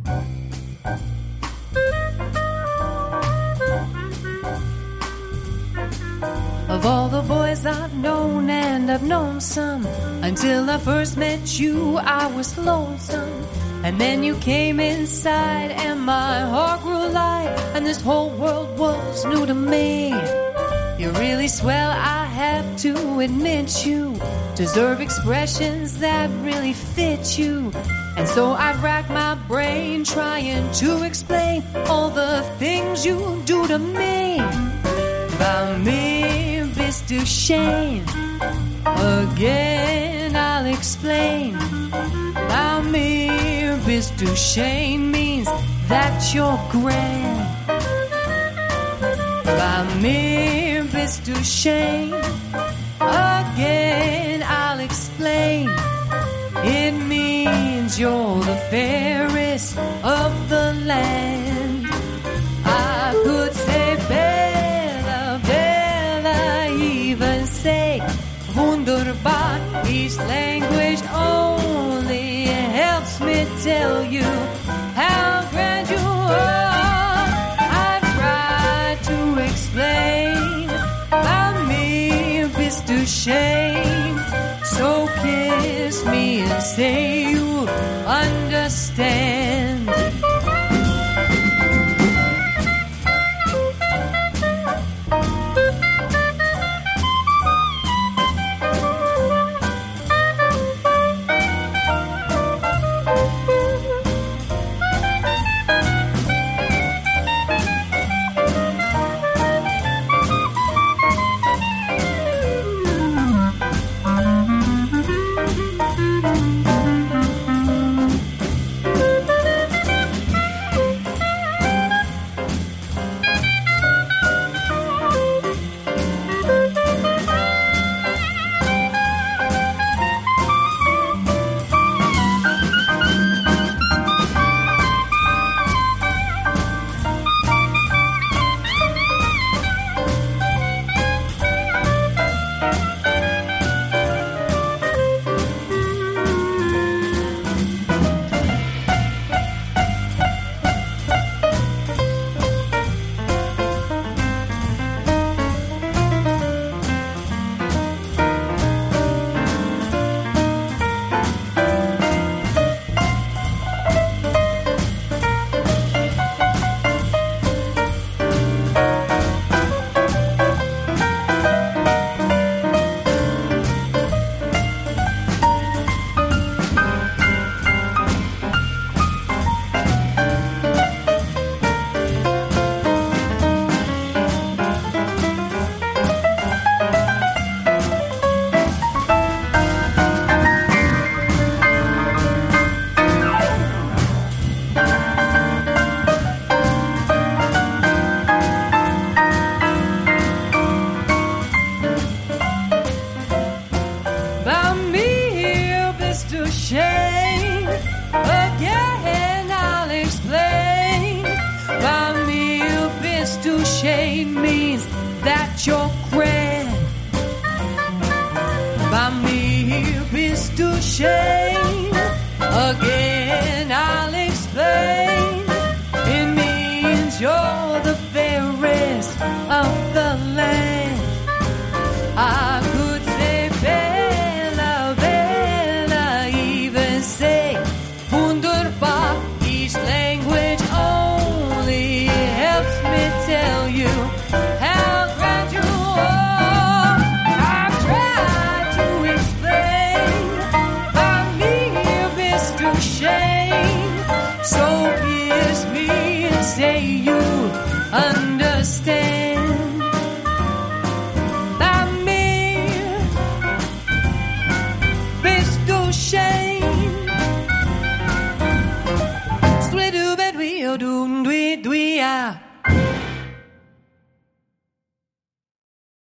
Of all the boys I've known, and I've known some, until I first met you, I was lonesome. And then you came inside, and my heart grew light, and this whole world was new to me. You're really swell, I have to admit you deserve expressions that really fit you. And so I've racked my brain trying to explain all the things you do to me. About me, Miss Duchesne, again I'll explain. About me, Miss Duchesne means that you're grand. About me, Miss Duchesne, again I'll explain. It means you're the fairest of the land. I could say Bella, Bella, even say wunderbar. Each language only helps me tell you how grand you are. I've tried to explain about me, Miss Duchesne. So kiss me and say you understand. Again I'll explain. By me, Miss Duchesne means that you're grand. By me, Miss Duchesne. Again I'll explain. It means you're the fairest of the land. I could say Bella, Bella, even say wunderbar. Each language only helps me tell you how grand you are. I've tried to explain by me, Miss Duchesne. So kiss me and say you understand.